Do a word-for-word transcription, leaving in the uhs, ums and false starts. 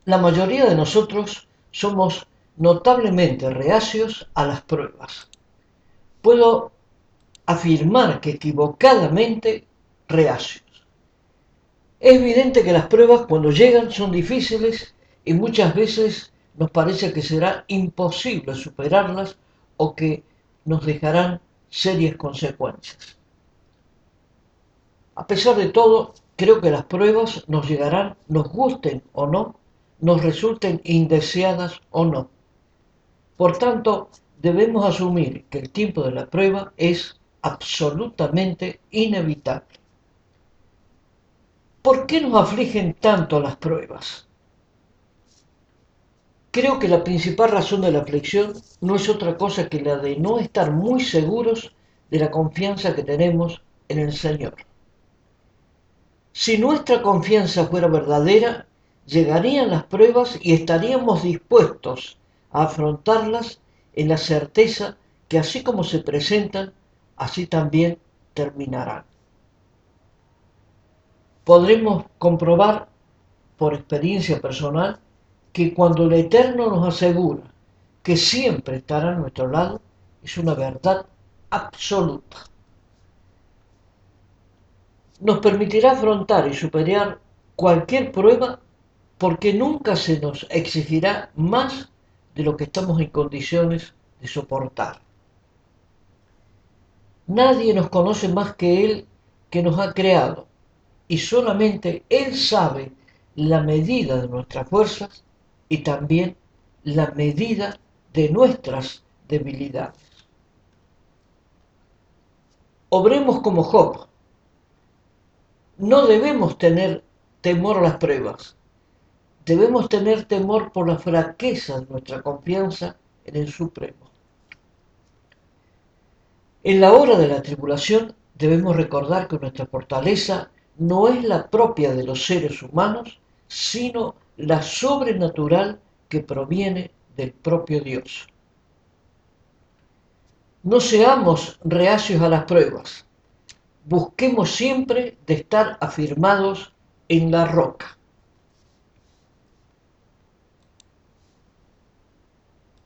La mayoría de nosotros somos notablemente reacios a las pruebas. Puedo afirmar que equivocadamente reacios. Es evidente que las pruebas cuando llegan son difíciles y muchas veces nos parece que será imposible superarlas o que nos dejarán serias consecuencias. A pesar de todo, creo que las pruebas nos llegarán, nos gusten o no, nos resulten indeseadas o no. Por tanto, debemos asumir que el tiempo de la prueba es absolutamente inevitable. ¿Por qué nos afligen tanto las pruebas? Creo que la principal razón de la aflicción no es otra cosa que la de no estar muy seguros de la confianza que tenemos en el Señor. Si nuestra confianza fuera verdadera, llegarían las pruebas y estaríamos dispuestos a afrontarlas en la certeza que así como se presentan, así también terminarán. Podremos comprobar por experiencia personal que cuando el Eterno nos asegura que siempre estará a nuestro lado, es una verdad absoluta. Nos permitirá afrontar y superar cualquier prueba porque nunca se nos exigirá más de lo que estamos en condiciones de soportar. Nadie nos conoce más que Él, que nos ha creado, y solamente Él sabe la medida de nuestras fuerzas y también la medida de nuestras debilidades. Obremos como Job. No debemos tener temor a las pruebas. Debemos tener temor por la fraqueza de nuestra confianza en el Supremo. En la hora de la tribulación debemos recordar que nuestra fortaleza no es la propia de los seres humanos, sino la sobrenatural que proviene del propio Dios. No seamos reacios a las pruebas. Busquemos siempre de estar afirmados en la roca.